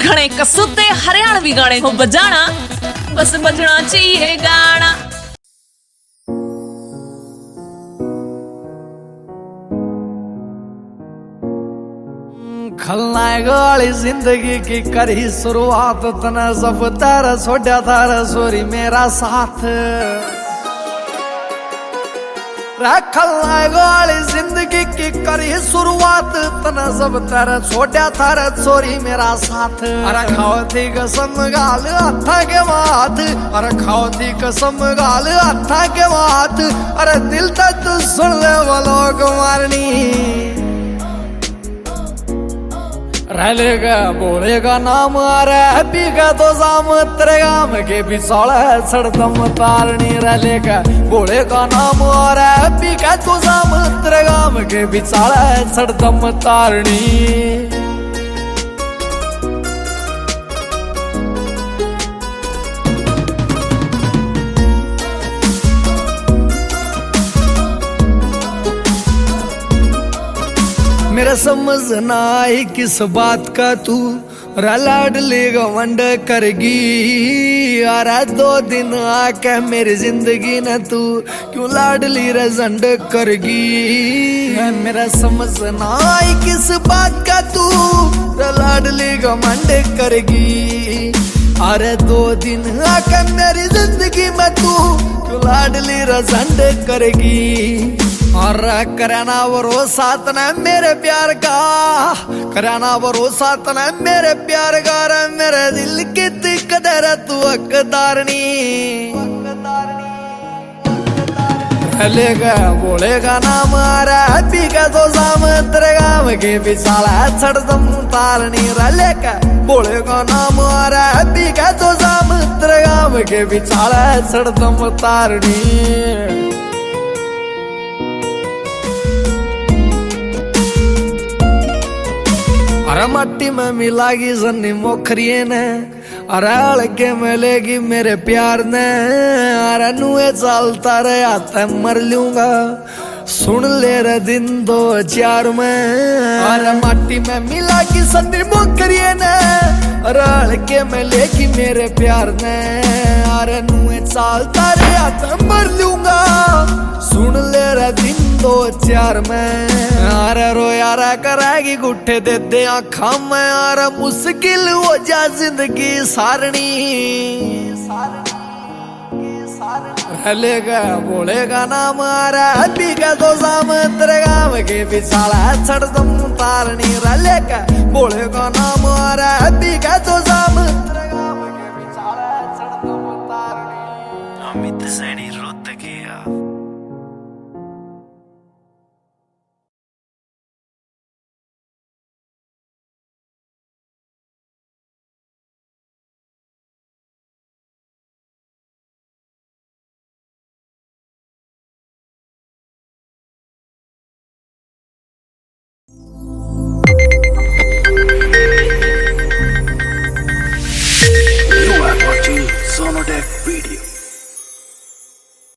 घने कसूते हरियाणवी गाने को बजाना, बस बजना चाहिए गाना। खलनायक वाली जिंदगी की करी शुरुआत, तना सब तारा छोड़ा तारा सोरी मेरा साथ। खलनायक वाली जिंदगी की करी शुरुआत, तना सब तारा छोड़ा तारा सोरी मेरा साथ। अरे खाओ थी कसम गाल हथा के बात, अरे खाओ थी कसम गाल हथा के बात। अरे दिल तक तू सुन ले बोलो कुमारनी, रहेगा बोलेगा नाम आ रहा है पीका तो जाम तेरे गाम के बिछौड़ा सड़दम तारनी। रहेगा बोलेगा नाम आ रहा है पीका तो जाम तेरे गाम के बिछौड़ा सड़दम तारनी। मेरा समझ ना आई किस बात का तू लाडली घमंड करगी। अरे 2 दिन आके मेरी जिंदगी न तू क्यों लाडली रजंड करगी। मेरा समझ ना आई किस बात का तू लाडली घमंड करगी। अरे 2 दिन आके मेरी जिंदगी में तू क्यों लाडली रजंड करगी। और कराना भरोसा तना मेरे प्यार का, कराना भरोसा तना मेरे प्यार का। मेरे दिल की कदर तू हकदारनी। रहेगा बोलेगा नाम आ रहा है पीका तो जाम तेरे गाम के बिछाला छड़दम तारनी। रहेगा बोलेगा नाम आ रहा है पीका तो जाम तेरे गाम के बिछाला छड़दम तारनी। अरे मट्टी में मिलागी जन्नी मोखरिए ने, अरे हल्के मिलेगी मेरे प्यार ने। अरे नुए चलता रे आता मर लूंगा, सुन ले रे दिन 2004 में। अरे मट्टी में मिलागी जन्नी मोखरिए ने, अरे हल्के मिलेगी मेरे प्यार ने। अरे नुए चलता रे आता मर लूंगा, सुन ले रे दिन 2004 में। अरे रोया रा करेगी गुट्ठे दे दे आँखा में। अरे मुश्किल हो जा जिंदगी सारनी। रहेगा बोलेगा नाम आ रहा है पीका तो जाम तेरे गाम के बिछाला छड़दम तारनी। रहेगा बोलेगा नाम आ रहा है पीका तो